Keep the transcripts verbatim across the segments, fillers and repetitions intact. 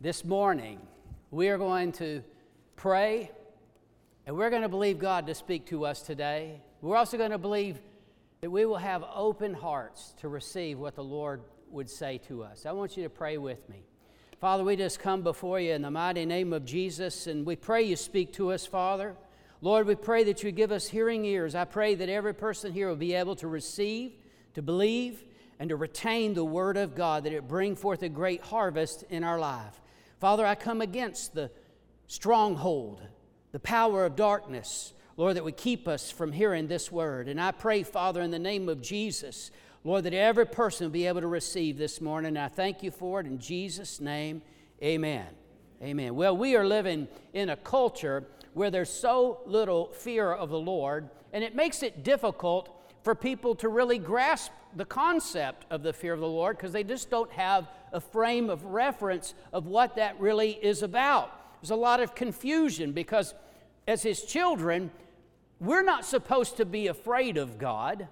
this morning, we are going to pray, and we're going to believe God to speak to us today. We're also going to believe that we will have open hearts to receive what the Lord would say to us. I want you to pray with me. Father, we just come before you in the mighty name of Jesus, and we pray you speak to us, Father. Lord, we pray that you give us hearing ears. I pray that every person here will be able to receive, to believe, and to retain the Word of God, that it bring forth a great harvest in our life. Father, I come against the stronghold, the power of darkness, Lord, that would keep us from hearing this Word. And I pray, Father, in the name of Jesus, Lord, that every person will be able to receive this morning. And I thank you for it in Jesus' name. Amen. Amen. Well, we are living in a culture where there's so little fear of the Lord, and it makes it difficult for people to really grasp the concept of the fear of the Lord because they just don't have a frame of reference of what that really is about. There's a lot of confusion because as His children, we're not supposed to be afraid of God,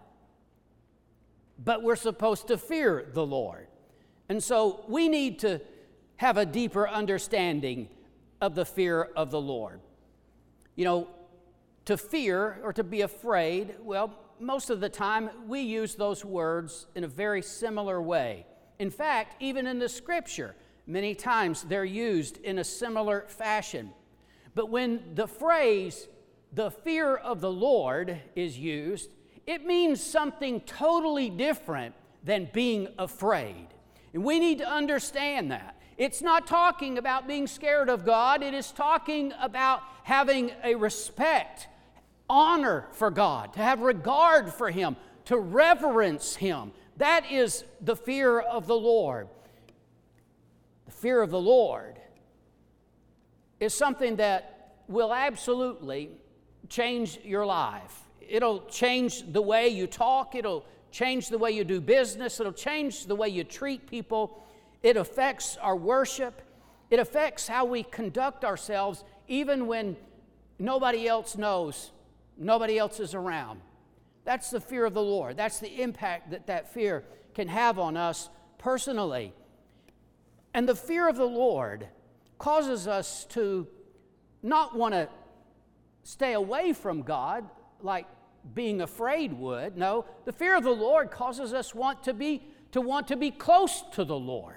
but we're supposed to fear the Lord. And so we need to have a deeper understanding of the fear of the Lord. You know, to fear or to be afraid, well, most of the time we use those words in a very similar way. In fact, even in the Scripture, many times they're used in a similar fashion. But when the phrase, the fear of the Lord, is used, it means something totally different than being afraid. And we need to understand that. It's not talking about being scared of God. It is talking about having a respect, honor for God, to have regard for Him, to reverence Him. That is the fear of the Lord. The fear of the Lord is something that will absolutely change your life. It'll change the way you talk. It'll change the way you do business. It'll change the way you treat people. It affects our worship. It affects how we conduct ourselves even when nobody else knows, nobody else is around. That's the fear of the Lord. That's the impact that that fear can have on us personally. And the fear of the Lord causes us to not want to stay away from God like being afraid would. No, the fear of the Lord causes us want to be to want to be close to the Lord.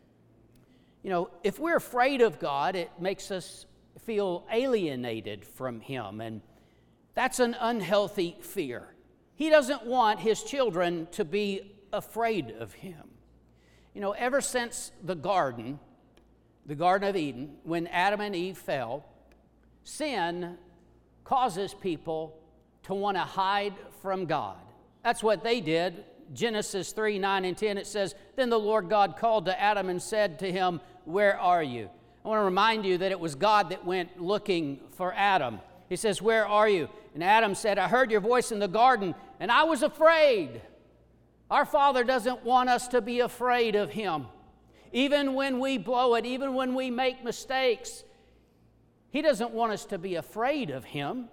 You know, if we're afraid of God, it makes us feel alienated from Him, and that's an unhealthy fear. He doesn't want His children to be afraid of Him. You know, ever since the garden, the Garden of Eden, when Adam and Eve fell, sin causes people to want to hide from God. That's what they did. Genesis three, nine, and ten, it says, "Then the Lord God called to Adam and said to him, 'Where are you?'" I want to remind you that it was God that went looking for Adam. He says, "Where are you?" And Adam said, "I heard your voice in the garden, and I was afraid." Our Father doesn't want us to be afraid of Him. Even when we blow it, even when we make mistakes, He doesn't want us to be afraid of Him.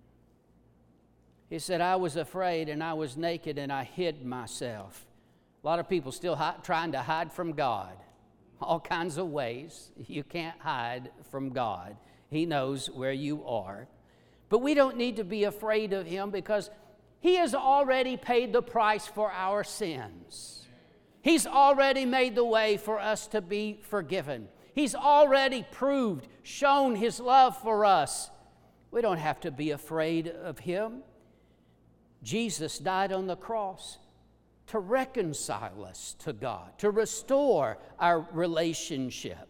He said, "I was afraid, and I was naked, and I hid myself." A lot of people still hi- trying to hide from God. All kinds of ways. You can't hide from God. He knows where you are. But we don't need to be afraid of Him because He has already paid the price for our sins. He's already made the way for us to be forgiven. He's already proved, shown His love for us. We don't have to be afraid of Him. Jesus died on the cross to reconcile us to God, to restore our relationship.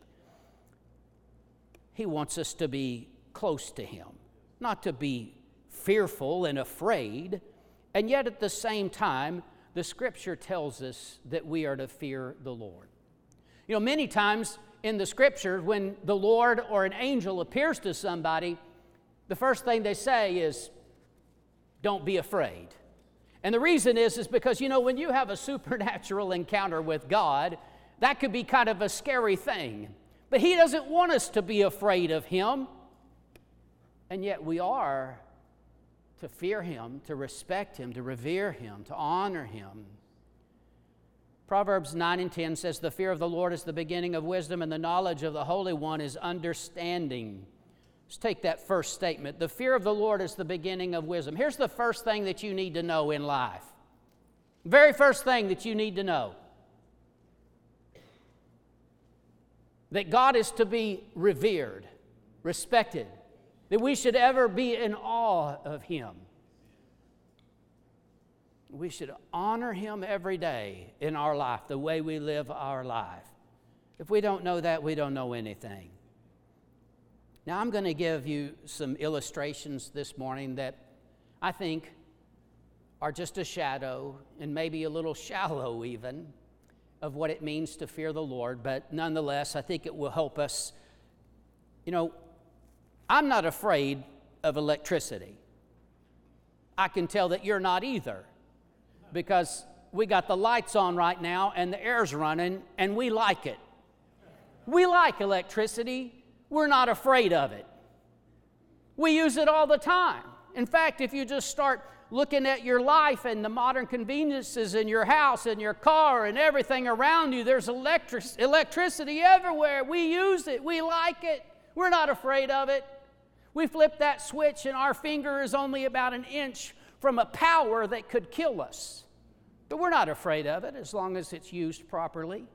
He wants us to be close to Him, not to be fearful and afraid. And yet at the same time, the Scripture tells us that we are to fear the Lord. You know, many times in the Scriptures, when the Lord or an angel appears to somebody, the first thing they say is, "Don't be afraid." And the reason is, is because, you know, when you have a supernatural encounter with God, that could be kind of a scary thing. But He doesn't want us to be afraid of Him. And yet we are to fear Him, to respect Him, to revere Him, to honor Him. Proverbs nine and ten says, "The fear of the Lord is the beginning of wisdom, and the knowledge of the Holy One is understanding." Let's take that first statement. The fear of the Lord is the beginning of wisdom. Here's the first thing that you need to know in life. Very first thing that you need to know. That God is to be revered, respected. That we should ever be in awe of Him. We should honor Him every day in our life, the way we live our life. If we don't know that, we don't know anything. Now, I'm going to give you some illustrations this morning that I think are just a shadow and maybe a little shallow even of what it means to fear the Lord, but nonetheless, I think it will help us. You know, I'm not afraid of electricity. I can tell that you're not either, because we got the lights on right now and the air's running and we like it. We like electricity. We're not afraid of it. We use it all the time. In fact, if you just start looking at your life and the modern conveniences in your house and your car and everything around you, there's electric, electricity everywhere. We use it. We like it. We're not afraid of it. We flip that switch and our finger is only about an inch from a power that could kill us. But we're not afraid of it as long as it's used properly.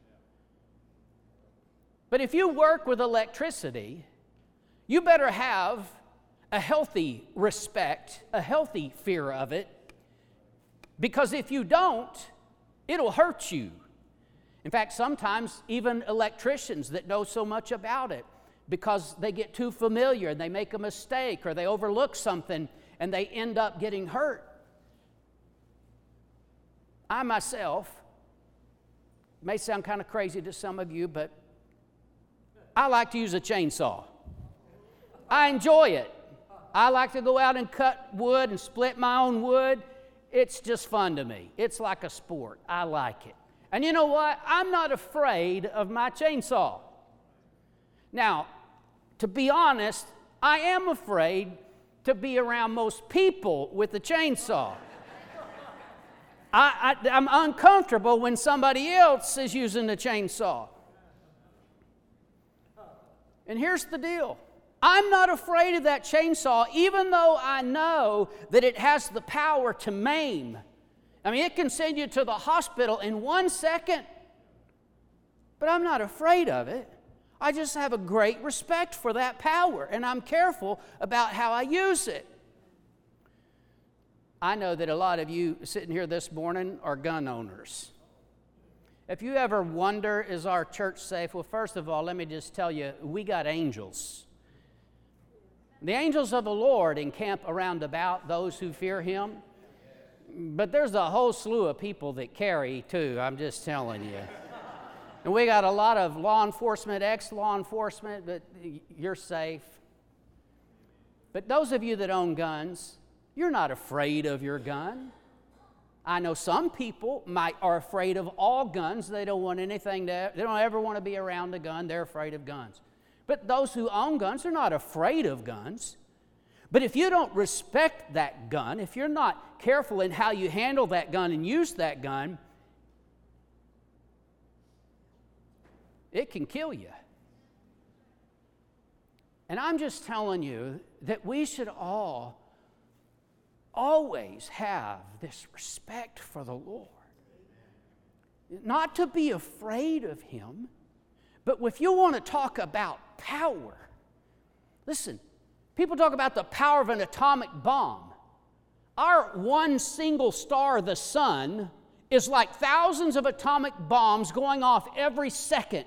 But if you work with electricity, you better have a healthy respect, a healthy fear of it, because if you don't, it'll hurt you. In fact, sometimes even electricians that know so much about it, because they get too familiar and they make a mistake or they overlook something and they end up getting hurt. I myself, may sound kind of crazy to some of you, but I like to use a chainsaw. I enjoy it. I like to go out and cut wood and split my own wood. It's just fun to me. It's like a sport. I like it. And you know what? I'm not afraid of my chainsaw. Now, to be honest, I am afraid to be around most people with a chainsaw. I, I, I'm uncomfortable when somebody else is using a chainsaw. And here's the deal. I'm not afraid of that chainsaw, even though I know that it has the power to maim. I mean, it can send you to the hospital in one second. But I'm not afraid of it. I just have a great respect for that power, and I'm careful about how I use it. I know that a lot of you sitting here this morning are gun owners. If you ever wonder, is our church safe? Well, first of all, let me just tell you, we got angels. The angels of the Lord encamp around about those who fear Him. But there's a whole slew of people that carry, too, I'm just telling you. And we got a lot of law enforcement, ex-law enforcement, but you're safe. But those of you that own guns, you're not afraid of your gun. I know some people might are afraid of all guns. They don't want anything to, they don't ever want to be around a gun. They're afraid of guns. But those who own guns are not afraid of guns. But if you don't respect that gun, if you're not careful in how you handle that gun and use that gun, it can kill you. And I'm just telling you that we should all always have this respect for the Lord. Not to be afraid of Him, but if you want to talk about power, listen, people talk about the power of an atomic bomb. Our one single star, the sun, is like thousands of atomic bombs going off every second.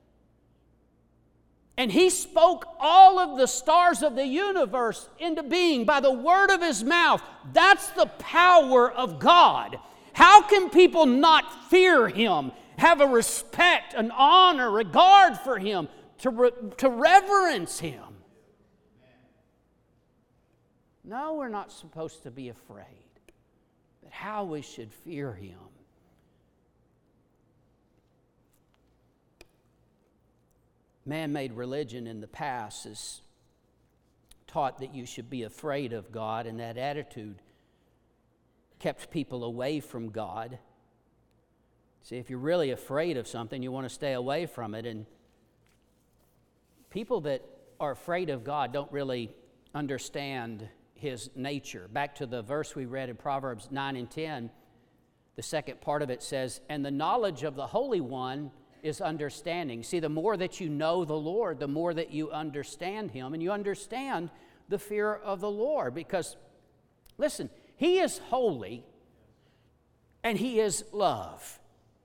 And He spoke all of the stars of the universe into being by the word of His mouth. That's the power of God. How can people not fear Him, have a respect, an honor, regard for Him, to, re- to reverence Him? No, we're not supposed to be afraid. But how we should fear Him. Man-made religion in the past has taught that you should be afraid of God, and that attitude kept people away from God. See, if you're really afraid of something, you want to stay away from it. And people that are afraid of God don't really understand His nature. Back to the verse we read in Proverbs nine and ten, the second part of it says, "And the knowledge of the Holy One is understanding." See, the more that you know the Lord, the more that you understand Him, and you understand the fear of the Lord. Because, listen, He is holy and He is love.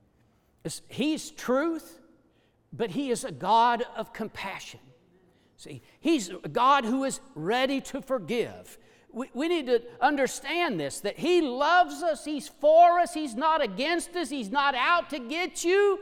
He's truth, but He is a God of compassion. See, He's a God who is ready to forgive. We, we need to understand this, that He loves us, He's for us, He's not against us, He's not out to get you.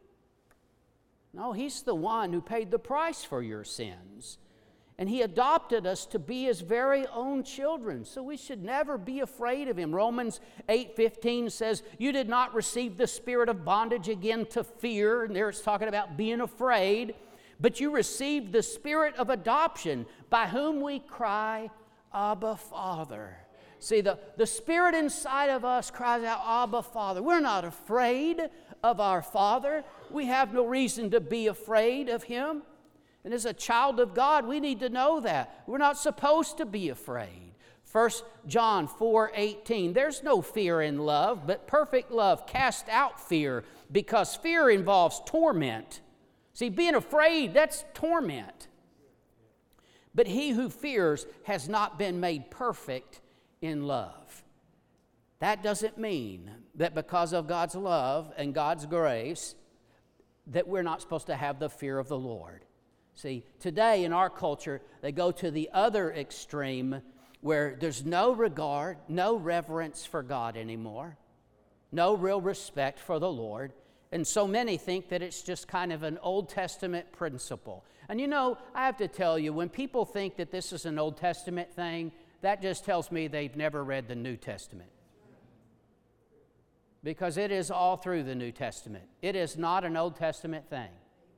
No, He's the one who paid the price for your sins. And He adopted us to be His very own children. So we should never be afraid of Him. Romans eight fifteen says, "You did not receive the spirit of bondage again to fear." And there it's talking about being afraid. "But you received the spirit of adoption, by whom we cry, Abba, Father." See, the, the spirit inside of us cries out, Abba, Father. We're not afraid of our Father. We have no reason to be afraid of Him. And as a child of God, we need to know that. We're not supposed to be afraid. First John four eighteen, "There's no fear in love, but perfect love casts out fear, because fear involves torment." See, being afraid, that's torment. "But he who fears has not been made perfect in love." That doesn't mean that because of God's love and God's grace that we're not supposed to have the fear of the Lord. See, today in our culture, they go to the other extreme where there's no regard, no reverence for God anymore, no real respect for the Lord. And so many think that it's just kind of an Old Testament principle. And you know, I have to tell you, when people think that this is an Old Testament thing, that just tells me they've never read the New Testament. Because it is all through the New Testament. It is not an Old Testament thing.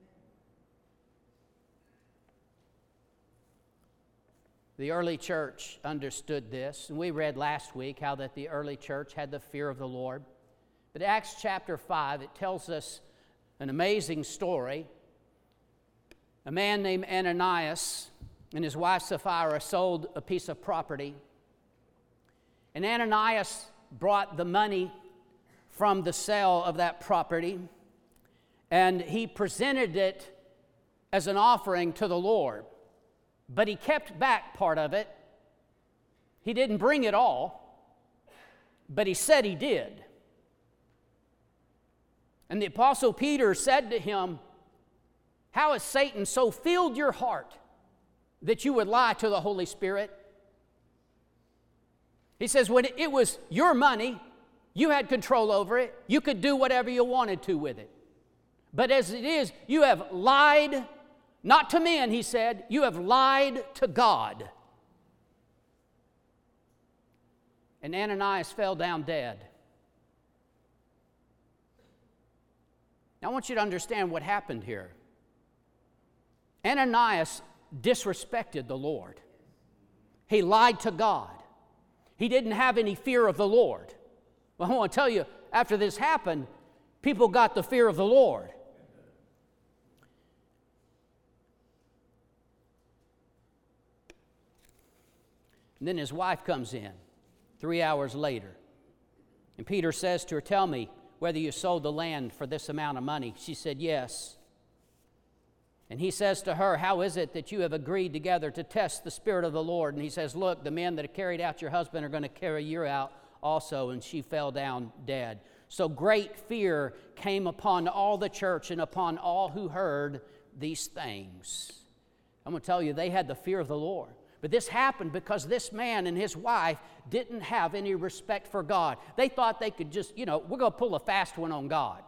The early church understood this, and we read last week how that the early church had the fear of the Lord. But Acts chapter five, it tells us an amazing story. A man named Ananias and his wife Sapphira sold a piece of property. And Ananias brought the money from the sale of that property, and he presented it as an offering to the Lord. But he kept back part of it. He didn't bring it all, but he said he did. And the Apostle Peter said to him, "How has Satan so filled your heart that you would lie to the Holy Spirit?" He says, when it was your money, you had control over it. You could do whatever you wanted to with it. But as it is, you have lied, not to men, he said, you have lied to God. And Ananias fell down dead. Now I want you to understand what happened here. Ananias disrespected the Lord. He lied to God. He didn't have any fear of the Lord. Well, I want to tell you, after this happened, people got the fear of the Lord. And then his wife comes in three hours later. And Peter says to her, "Tell me whether you sold the land for this amount of money." She said, "Yes." And he says to her, "How is it that you have agreed together to test the Spirit of the Lord?" And he says, "Look, the men that have carried out your husband are going to carry you out also." And she fell down dead. So great fear came upon all the church and upon all who heard these things. I'm going to tell you, they had the fear of the Lord. But this happened because this man and his wife didn't have any respect for God. They thought they could just, you know, we're going to pull a fast one on God.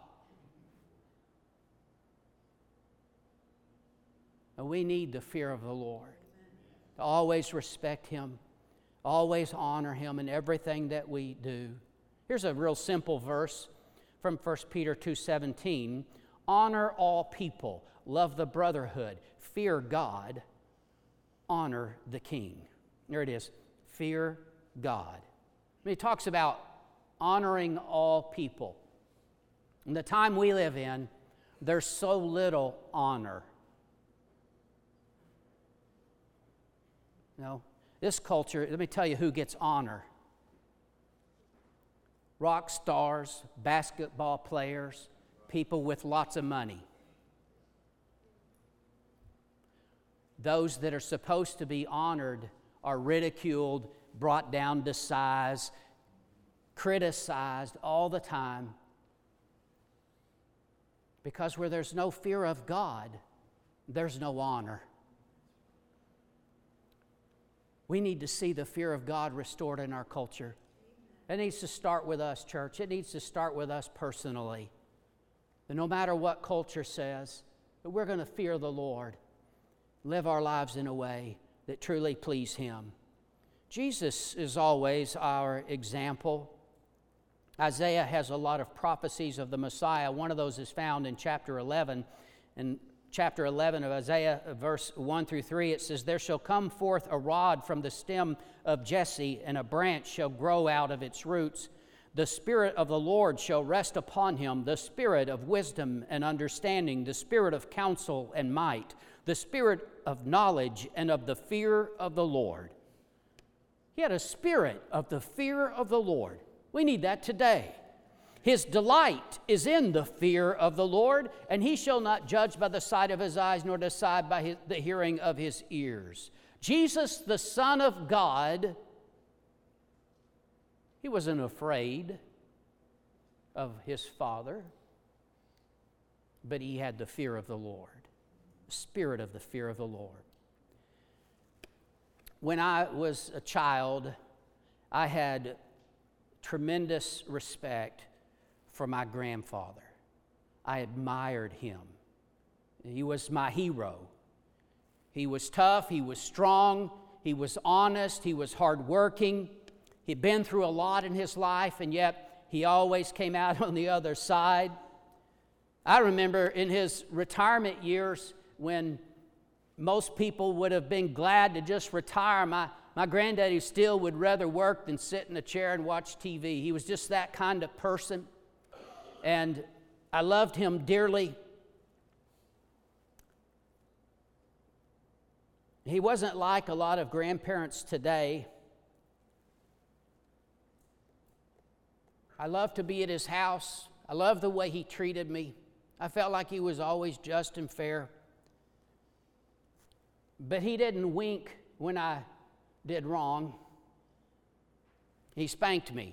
And we need the fear of the Lord. To always respect Him, always honor Him in everything that we do. Here's a real simple verse from First Peter two seventeen. Honor all people, love the brotherhood, fear God, honor the king. There it is. Fear God. I mean, he talks about honoring all people. In the time we live in, there's so little honor. You know, this culture, let me tell you who gets honor. Rock stars, basketball players, people with lots of money. Those that are supposed to be honored are ridiculed, brought down to size, criticized all the time. Because where there's no fear of God, there's no honor. We need to see the fear of God restored in our culture. It needs to start with us, church. It needs to start with us personally. And no matter what culture says, that we're going to fear the Lord, live our lives in a way that truly please Him. Jesus is always our example. Isaiah has a lot of prophecies of the Messiah. One of those is found in chapter eleven. In chapter eleven of Isaiah, verse one through three, it says, "There shall come forth a rod from the stem of Jesse, and a branch shall grow out of its roots. The Spirit of the Lord shall rest upon him, the Spirit of wisdom and understanding, the Spirit of counsel and might, the Spirit of knowledge and of the fear of the Lord." He had a spirit of the fear of the Lord. We need that today. His delight is in the fear of the Lord, and he shall not judge by the sight of his eyes, nor decide by his, the hearing of his ears. Jesus, the Son of God, he wasn't afraid of his Father, but he had the fear of the Lord, the spirit of the fear of the Lord. When I was a child, I had tremendous respect for my grandfather. I admired him. He was my hero. He was tough, he was strong, he was honest, he was hardworking. He'd been through a lot in his life, and yet he always came out on the other side. I remember in his retirement years when most people would have been glad to just retire, my My granddaddy still would rather work than sit in a chair and watch T V. He was just that kind of person, and I loved him dearly. He wasn't like a lot of grandparents today. I loved to be at his house. I loved the way he treated me. I felt like he was always just and fair. But he didn't wink when I did wrong. He spanked me.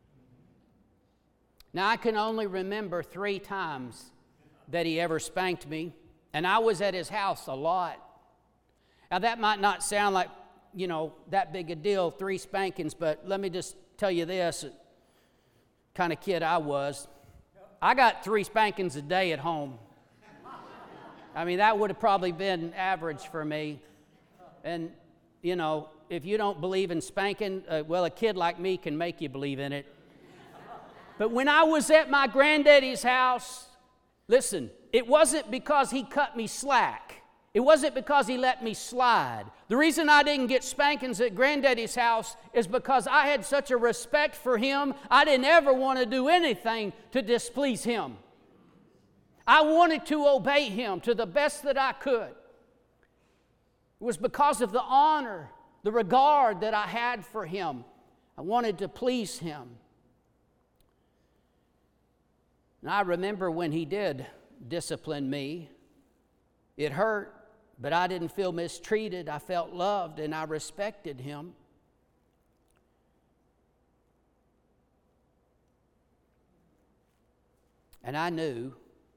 Now, I can only remember three times that he ever spanked me, and I was at his house a lot. Now, that might not sound like, you know, that big a deal, three spankings, but let me just tell you this, kind of kid I was. I got three spankings a day at home. I mean, that would have probably been average for me. And, you know, if you don't believe in spanking, uh, well, a kid like me can make you believe in it. But when I was at my granddaddy's house, listen, it wasn't because he cut me slack. It wasn't because he let me slide. The reason I didn't get spankings at granddaddy's house is because I had such a respect for him, I didn't ever want to do anything to displease him. I wanted to obey him to the best that I could. It was because of the honor, the regard that I had for him. I wanted to please him. And I remember when he did discipline me, it hurt, but I didn't feel mistreated. I felt loved, and I respected him. And I knew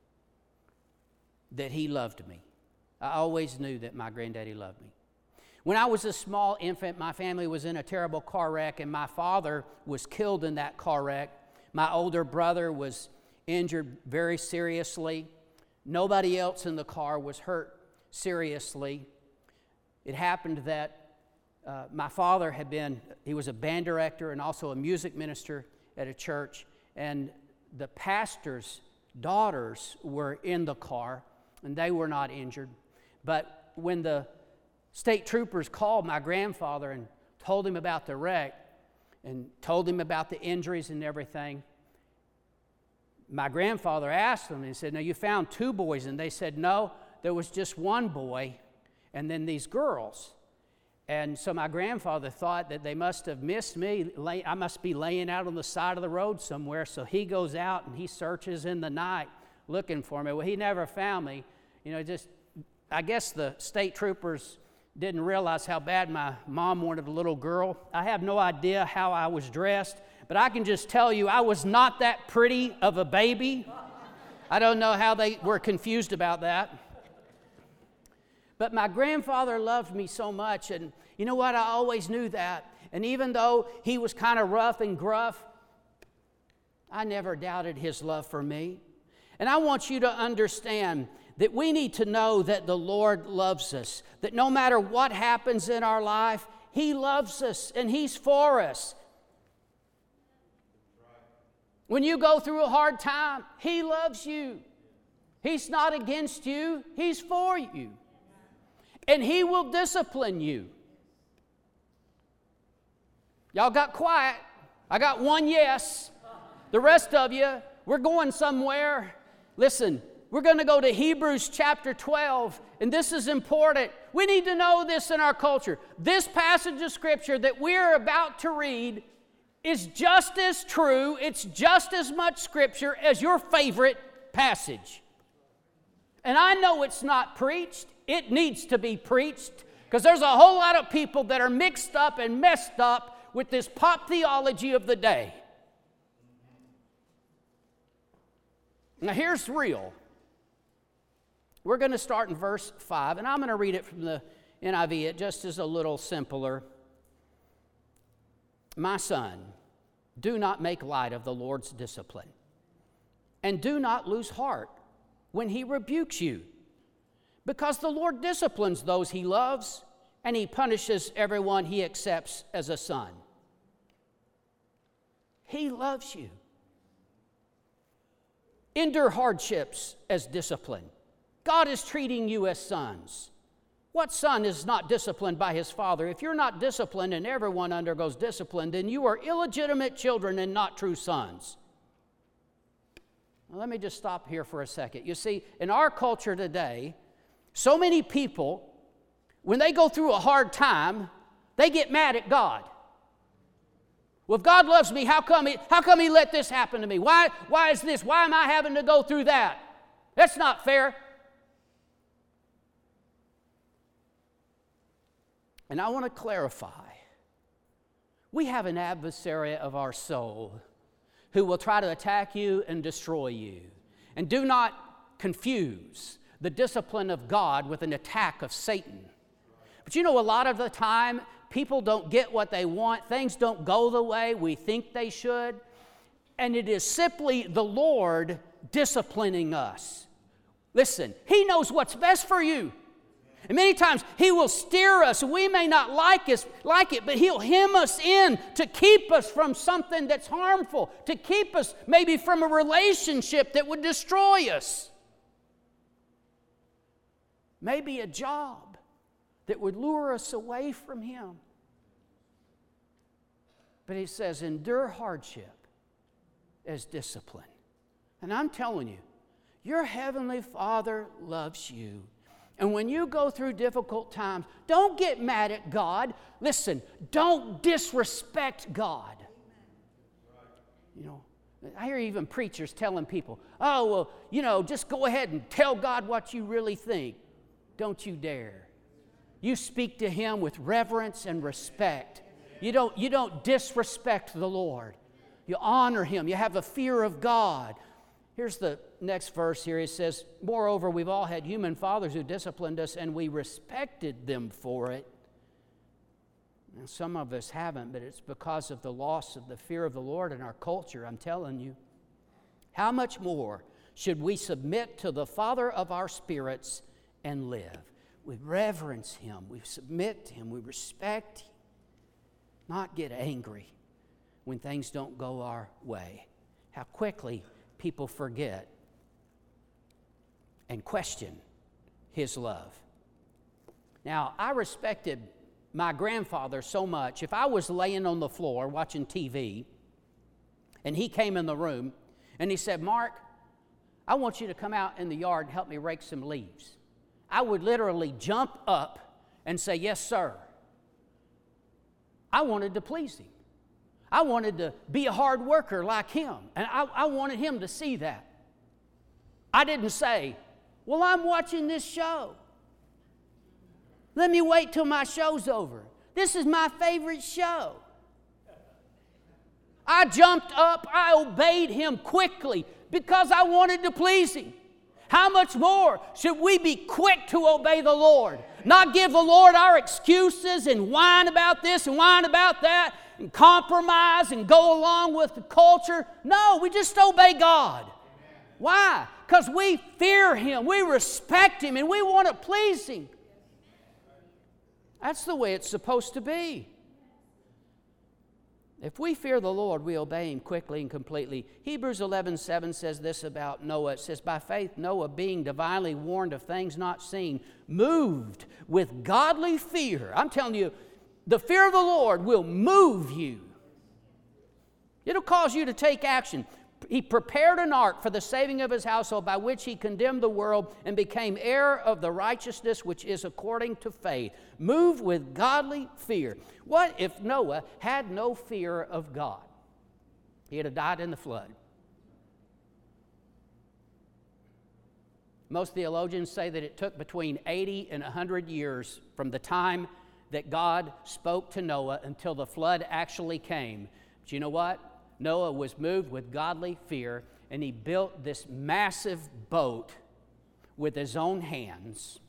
that he loved me. I always knew that my granddaddy loved me. When I was a small infant, my family was in a terrible car wreck, and my father was killed in that car wreck. My older brother was injured very seriously. Nobody else in the car was hurt seriously. It happened that uh, my father had been, he was a band director and also a music minister at a church, and the pastor's daughters were in the car, and they were not injured. But when the state troopers called my grandfather and told him about the wreck and told him about the injuries and everything, my grandfather asked them, he said, now you found two boys, and they said, no, there was just one boy, and then these girls. And so my grandfather thought that they must have missed me. I must be laying out on the side of the road somewhere. So he goes out and he searches in the night looking for me. Well, he never found me. You know, just, I guess the state troopers didn't realize how bad my mom wanted a little girl. I have no idea how I was dressed, but I can just tell you I was not that pretty of a baby. I don't know how they were confused about that. But my grandfather loved me so much, and you know what? I always knew that. And even though he was kind of rough and gruff, I never doubted his love for me. And I want you to understand that we need to know that the Lord loves us, that no matter what happens in our life, He loves us and He's for us. When you go through a hard time, He loves you. He's not against you, He's for you. And He will discipline you. Y'all got quiet. I got one yes. The rest of you, we're going somewhere. Listen, we're going to go to Hebrews chapter twelve, and this is important. We need to know this in our culture. This passage of Scripture that we're about to read is just as true, it's just as much Scripture as your favorite passage. And I know it's not preached. It needs to be preached because there's a whole lot of people that are mixed up and messed up with this pop theology of the day. Now here's real. We're going to start in verse five, and I'm going to read it from the N I V. It just is a little simpler. My son, do not make light of the Lord's discipline, and do not lose heart when He rebukes you, because the Lord disciplines those He loves, and He punishes everyone He accepts as a son. He loves you. Endure hardships as discipline. God is treating you as sons. What son is not disciplined by his father? If you're not disciplined and everyone undergoes discipline, then you are illegitimate children and not true sons. Now, let me just stop here for a second. You see, in our culture today, so many people, when they go through a hard time, they get mad at God. Well, if God loves me, how come he, how come he let this happen to me? Why, why is this? Why am I having to go through that? That's not fair. And I want to clarify. We have an adversary of our soul who will try to attack you and destroy you. And do not confuse the discipline of God with an attack of Satan. But you know, a lot of the time, people don't get what they want. Things don't go the way we think they should. And it is simply the Lord disciplining us. Listen, He knows what's best for you. And many times He will steer us. We may not like, us, like it, but He'll hem us in to keep us from something that's harmful, to keep us maybe from a relationship that would destroy us. Maybe a job that would lure us away from Him. But He says, endure hardship as discipline. And I'm telling you, your Heavenly Father loves you. And when you go through difficult times, don't get mad at God. Listen, don't disrespect God. You know, I hear even preachers telling people, oh, well, you know, just go ahead and tell God what you really think. Don't you dare. You speak to Him with reverence and respect. You don't, you don't disrespect the Lord. You honor Him. You have a fear of God. Here's the next verse here. It says, moreover, we've all had human fathers who disciplined us, and we respected them for it. Now, some of us haven't, but it's because of the loss of the fear of the Lord in our culture, I'm telling you. How much more should we submit to the Father of our spirits and live? We reverence Him. We submit to Him. We respect Him. Not get angry when things don't go our way. How quickly people forget and question His love. Now, I respected my grandfather so much. If I was laying on the floor watching T V and he came in the room And he said, Mark, I want you to come out in the yard and help me rake some leaves. I would literally jump up and say, yes, sir. I wanted to please him. I wanted to be a hard worker like him. And I, I wanted him to see that. I didn't say, well, I'm watching this show. Let me wait till my show's over. This is my favorite show. I jumped up, I obeyed him quickly because I wanted to please him. How much more should we be quick to obey the Lord? Not give the Lord our excuses and whine about this and whine about that and compromise and go along with the culture. No, we just obey God. Amen. Why? Because we fear Him, we respect Him, and we want to please Him. That's the way it's supposed to be. If we fear the Lord, we obey Him quickly and completely. Hebrews eleven seven says this about Noah. It says, by faith Noah, being divinely warned of things not seen, moved with godly fear. I'm telling you, the fear of the Lord will move you. It'll cause you to take action. He prepared an ark for the saving of his household, by which he condemned the world and became heir of the righteousness which is according to faith. Move with godly fear. What if Noah had no fear of God? He'd have died in the flood. Most theologians say that it took between eighty and one hundred years from the time that God spoke to Noah until the flood actually came. But you know what? Noah was moved with godly fear, and he built this massive boat with his own hands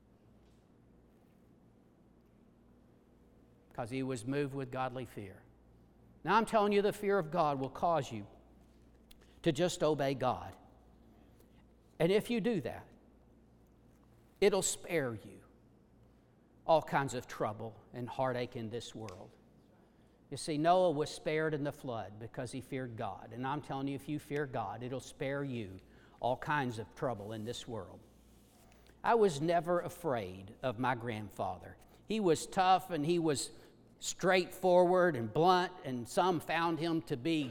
because he was moved with godly fear. Now I'm telling you, the fear of God will cause you to just obey God. And if you do that, it'll spare you all kinds of trouble and heartache in this world. You see, Noah was spared in the flood because he feared God. And I'm telling you, if you fear God, it'll spare you all kinds of trouble in this world. I was never afraid of my grandfather. He was tough and he was straightforward and blunt, and some found him to be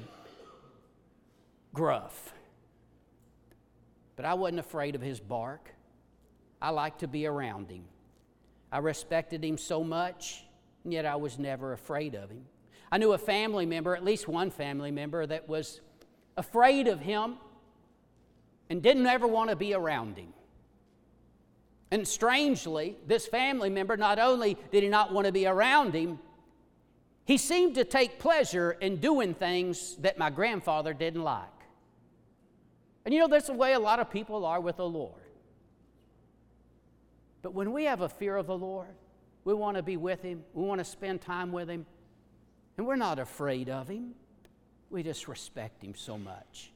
gruff. But I wasn't afraid of his bark. I liked to be around him. I respected him so much, and yet I was never afraid of him. I knew a family member, at least one family member, that was afraid of him and didn't ever want to be around him. And strangely, this family member, not only did he not want to be around him, he seemed to take pleasure in doing things that my grandfather didn't like. And you know, that's the way a lot of people are with the Lord. But when we have a fear of the Lord, we want to be with Him, we want to spend time with Him, and we're not afraid of Him. We just respect Him so much.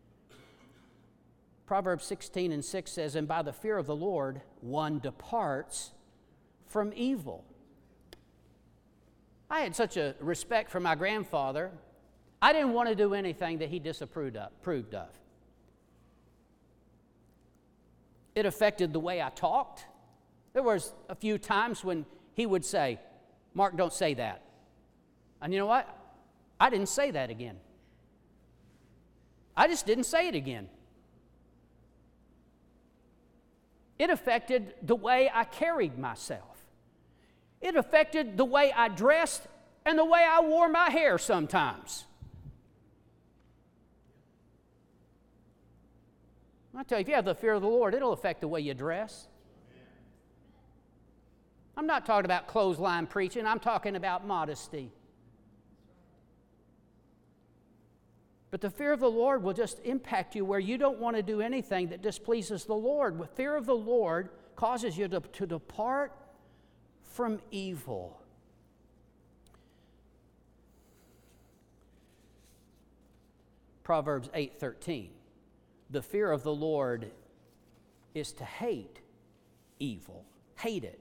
Proverbs sixteen and six says, and by the fear of the Lord, one departs from evil. I had such a respect for my grandfather, I didn't want to do anything that he disapproved of. Approved of. It affected the way I talked. There was a few times when he would say, Mark, don't say that. And you know what? I didn't say that again. I just didn't say it again. It affected the way I carried myself. It affected the way I dressed and the way I wore my hair sometimes. I tell you, if you have the fear of the Lord, it'll affect the way you dress. I'm not talking about clothesline preaching. I'm talking about modesty. But the fear of the Lord will just impact you where you don't want to do anything that displeases the Lord. The fear of the Lord causes you to, to depart from evil. Proverbs eight thirteen. The fear of the Lord is to hate evil. Hate it.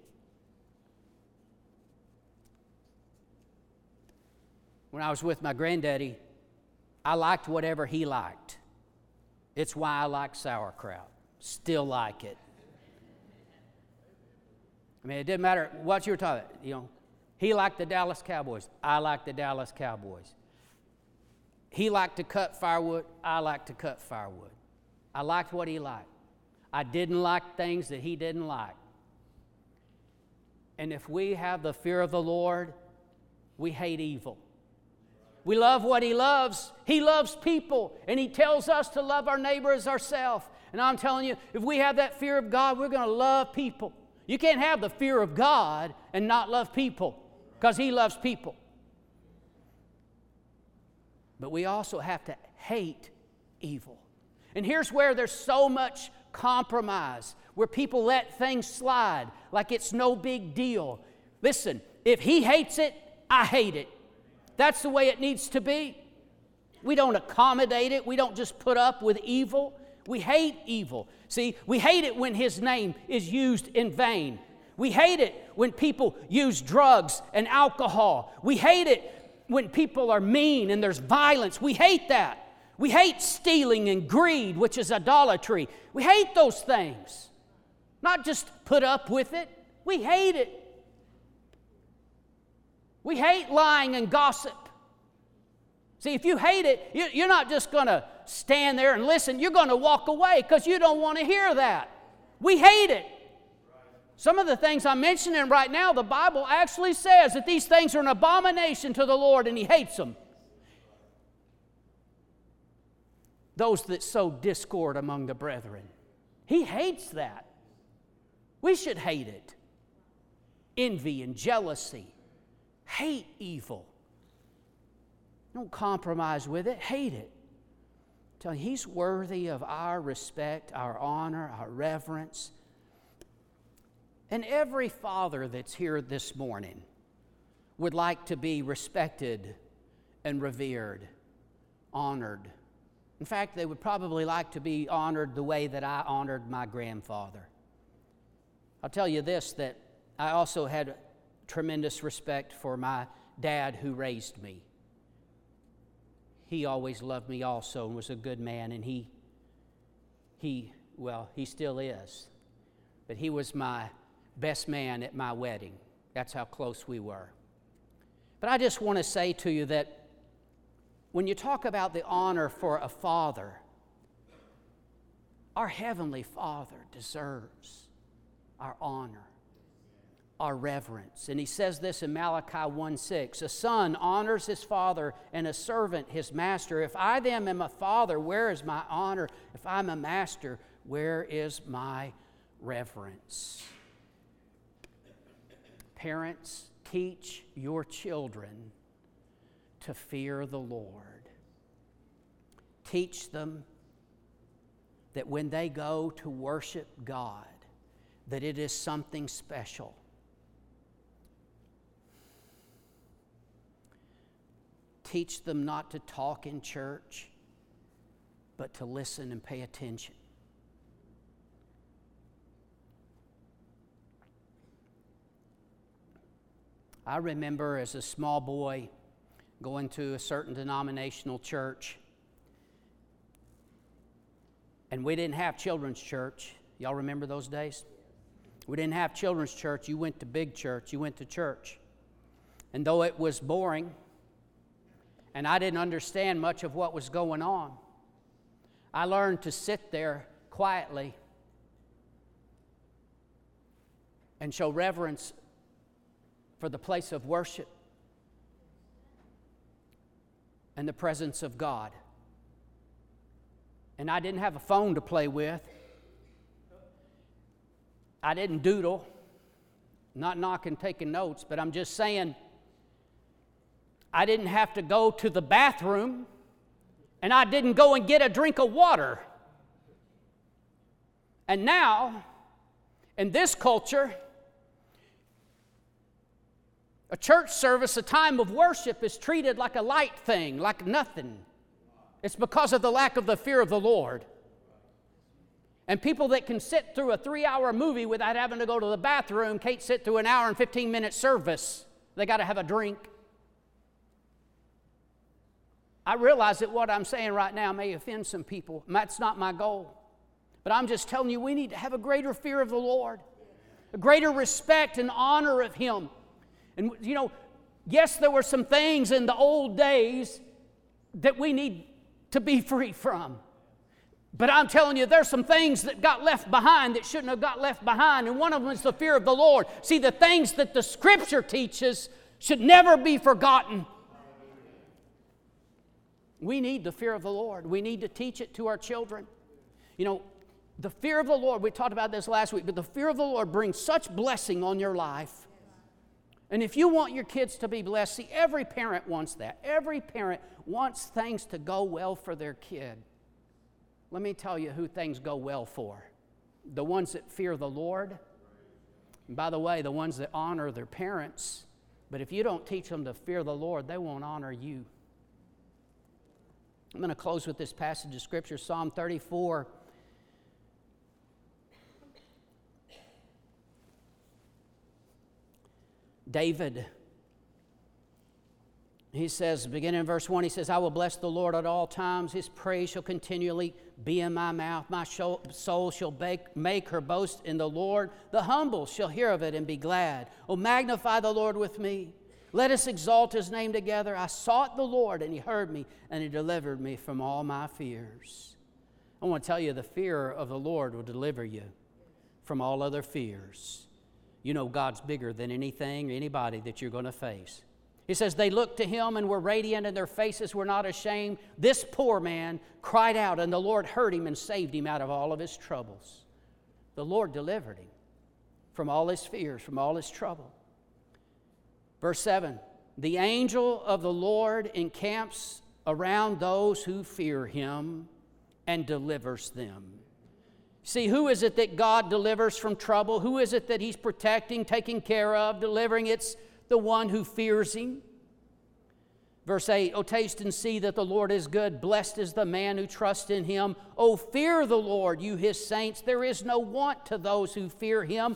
When I was with my granddaddy, I liked whatever he liked. It's why I like sauerkraut. Still like it. I mean, it didn't matter what you were talking about. You know, he liked the Dallas Cowboys. I liked the Dallas Cowboys. He liked to cut firewood. I liked to cut firewood. I liked what he liked. I didn't like things that he didn't like. And if we have the fear of the Lord, we hate evil. We love what he loves. He loves people, and he tells us to love our neighbor as ourselves. And I'm telling you, if we have that fear of God, we're going to love people. You can't have the fear of God and not love people, because he loves people. But we also have to hate evil. And here's where there's so much compromise, where people let things slide like it's no big deal. Listen, if he hates it, I hate it. That's the way it needs to be. We don't accommodate it. We don't just put up with evil. We hate evil. See, we hate it when his name is used in vain. We hate it when people use drugs and alcohol. We hate it when people are mean and there's violence. We hate that. We hate stealing and greed, which is idolatry. We hate those things. Not just put up with it. We hate it. We hate lying and gossip. See, if you hate it, you're not just going to stand there and listen. You're going to walk away because you don't want to hear that. We hate it. Some of the things I'm mentioning right now, the Bible actually says that these things are an abomination to the Lord, and he hates them. Those that sow discord among the brethren. He hates that. We should hate it. Envy and jealousy. Hate evil. Don't compromise with it. Hate it. Tell him he's worthy of our respect, our honor, our reverence. And every father that's here this morning would like to be respected and revered, honored. In fact, they would probably like to be honored the way that I honored my grandfather. I'll tell you this, that I also had tremendous respect for my dad who raised me. He always loved me also and was a good man, and he, he, well, he still is. But he was my best man at my wedding. That's how close we were. But I just want to say to you that when you talk about the honor for a father, our Heavenly Father deserves our honor, our reverence. And he says this in Malachi one six, a son honors his father and a servant his master. If I then am a father, where is my honor? If I'm a master, where is my reverence? Parents, teach your children to fear the Lord. Teach them that when they go to worship God, that it is something special. Teach them not to talk in church, but to listen and pay attention. I remember as a small boy going to a certain denominational church, and we didn't have children's church. Y'all remember those days? We didn't have children's church. You went to big church. You went to church. And though it was boring, and I didn't understand much of what was going on, I learned to sit there quietly and show reverence for the place of worship and the presence of God. And I didn't have a phone to play with. I didn't doodle. Not knocking, taking notes, but I'm just saying I didn't have to go to the bathroom, and I didn't go and get a drink of water. And now, in this culture, a church service, a time of worship, is treated like a light thing, like nothing. It's because of the lack of the fear of the Lord. And people that can sit through a three-hour movie without having to go to the bathroom can't sit through an hour and fifteen-minute service. They got to have a drink. I realize that what I'm saying right now may offend some people. That's not my goal. But I'm just telling you, we need to have a greater fear of the Lord, a greater respect and honor of Him. And, you know, yes, there were some things in the old days that we need to be free from. But I'm telling you, there's some things that got left behind that shouldn't have got left behind, and one of them is the fear of the Lord. See, the things that the Scripture teaches should never be forgotten. We need the fear of the Lord. We need to teach it to our children. You know, the fear of the Lord, we talked about this last week, but the fear of the Lord brings such blessing on your life. And if you want your kids to be blessed, see, every parent wants that. Every parent wants things to go well for their kid. Let me tell you who things go well for. The ones that fear the Lord. And by the way, the ones that honor their parents. But if you don't teach them to fear the Lord, they won't honor you. I'm going to close with this passage of Scripture, Psalm thirty-four. David, he says, beginning in verse one, he says, I will bless the Lord at all times. His praise shall continually be in my mouth. My soul shall make her boast in the Lord. The humble shall hear of it and be glad. Oh, magnify the Lord with me. Let us exalt his name together. I sought the Lord, and he heard me, and he delivered me from all my fears. I want to tell you, the fear of the Lord will deliver you from all other fears. You know God's bigger than anything or anybody that you're going to face. He says, they looked to him and were radiant, and their faces were not ashamed. This poor man cried out, and the Lord heard him and saved him out of all of his troubles. The Lord delivered him from all his fears, from all his trouble. Verse seven, the angel of the Lord encamps around those who fear him and delivers them. See, who is it that God delivers from trouble? Who is it that he's protecting, taking care of, delivering? It's the one who fears him. Verse eight, oh, taste and see that the Lord is good. Blessed is the man who trusts in him. Oh, fear the Lord, you his saints. There is no want to those who fear him.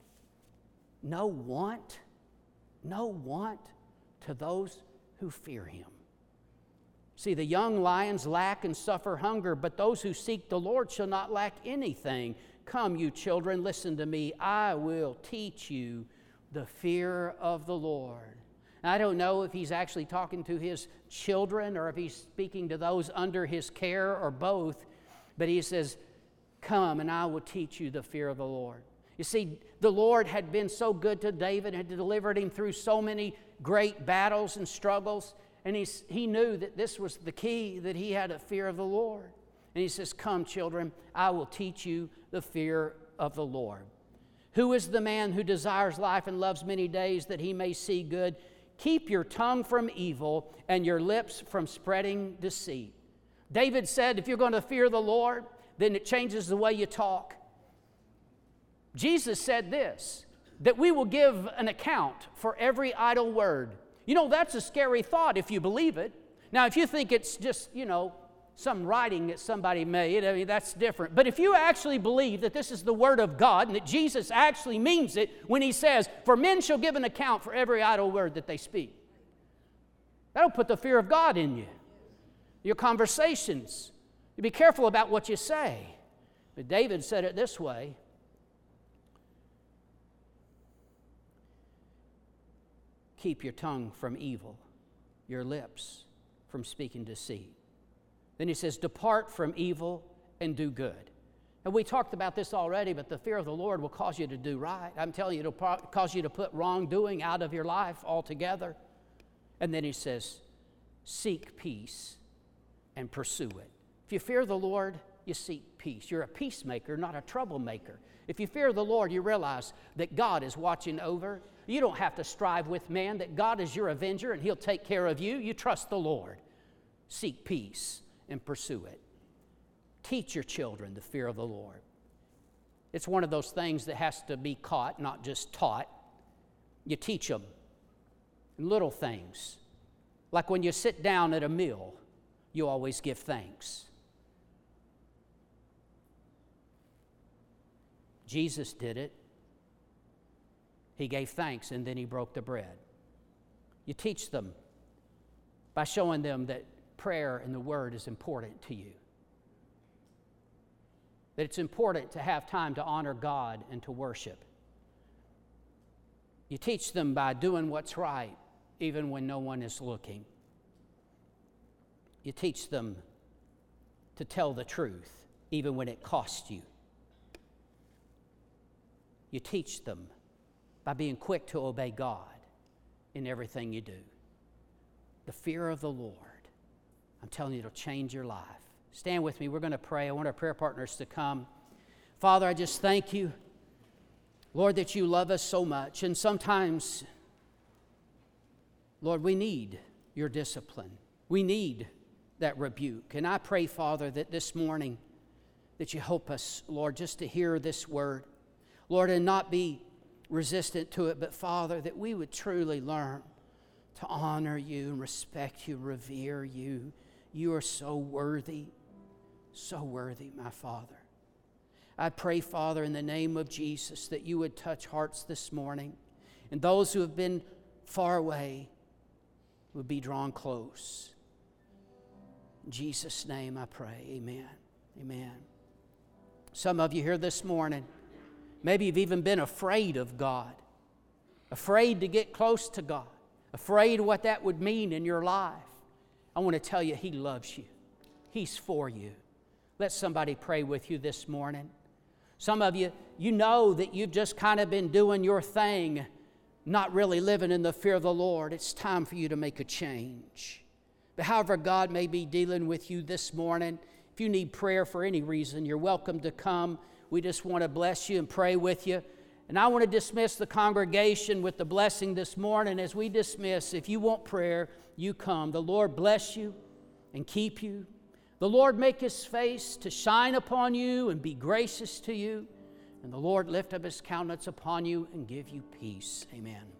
No want? No want to those who fear him. See, the young lions lack and suffer hunger, but those who seek the Lord shall not lack anything. Come, you children, listen to me. I will teach you the fear of the Lord. Now, I don't know if he's actually talking to his children or if he's speaking to those under his care or both, but he says, come and I will teach you the fear of the Lord. You see, the Lord had been so good to David, had delivered him through so many great battles and struggles, and he, he knew that this was the key, that he had a fear of the Lord. And he says, come, children, I will teach you the fear of the Lord. Who is the man who desires life and loves many days that he may see good? Keep your tongue from evil and your lips from spreading deceit. David said, if you're going to fear the Lord, then it changes the way you talk. Jesus said this, that we will give an account for every idle word. You know, that's a scary thought if you believe it. Now, if you think it's just, you know, some writing that somebody made, I mean, that's different. But if you actually believe that this is the Word of God and that Jesus actually means it when he says, for men shall give an account for every idle word that they speak, that'll put the fear of God in you. Your conversations, you be careful about what you say. But David said it this way, keep your tongue from evil, your lips from speaking deceit. Then he says, depart from evil and do good. And we talked about this already, but the fear of the Lord will cause you to do right. I'm telling you, it'll cause you to put wrongdoing out of your life altogether. And then he says, seek peace and pursue it. If you fear the Lord, you seek peace. You're a peacemaker, not a troublemaker. If you fear the Lord, you realize that God is watching over. You don't have to strive with man, that God is your avenger and he'll take care of you. You trust the Lord. Seek peace and pursue it. Teach your children the fear of the Lord. It's one of those things that has to be caught, not just taught. You teach them little things. Like when you sit down at a meal, you always give thanks. Jesus did it. He gave thanks and then he broke the bread. You teach them by showing them that prayer and the Word is important to you. That it's important to have time to honor God and to worship. You teach them by doing what's right, even when no one is looking. You teach them to tell the truth, even when it costs you. You teach them by being quick to obey God in everything you do. The fear of the Lord, I'm telling you, it'll change your life. Stand with me. We're going to pray. I want our prayer partners to come. Father, I just thank you, Lord, that you love us so much. And sometimes, Lord, we need your discipline. We need that rebuke. And I pray, Father, that this morning that you help us, Lord, just to hear this word, Lord, and not be resistant to it, but Father, that we would truly learn to honor you and respect you, revere you. You are so worthy, so worthy, my Father. I pray, Father, in the name of Jesus, that you would touch hearts this morning, and those who have been far away would be drawn close. In Jesus' name I pray, amen, amen. Some of you here this morning, maybe you've even been afraid of God, afraid to get close to God, afraid of what that would mean in your life. I want to tell you, He loves you. He's for you. Let somebody pray with you this morning. Some of you, you know that you've just kind of been doing your thing, not really living in the fear of the Lord. It's time for you to make a change. But however God may be dealing with you this morning, if you need prayer for any reason, you're welcome to come. We just want to bless you and pray with you. And I want to dismiss the congregation with the blessing this morning. As we dismiss, if you want prayer, you come. The Lord bless you and keep you. The Lord make His face to shine upon you and be gracious to you. And the Lord lift up His countenance upon you and give you peace. Amen.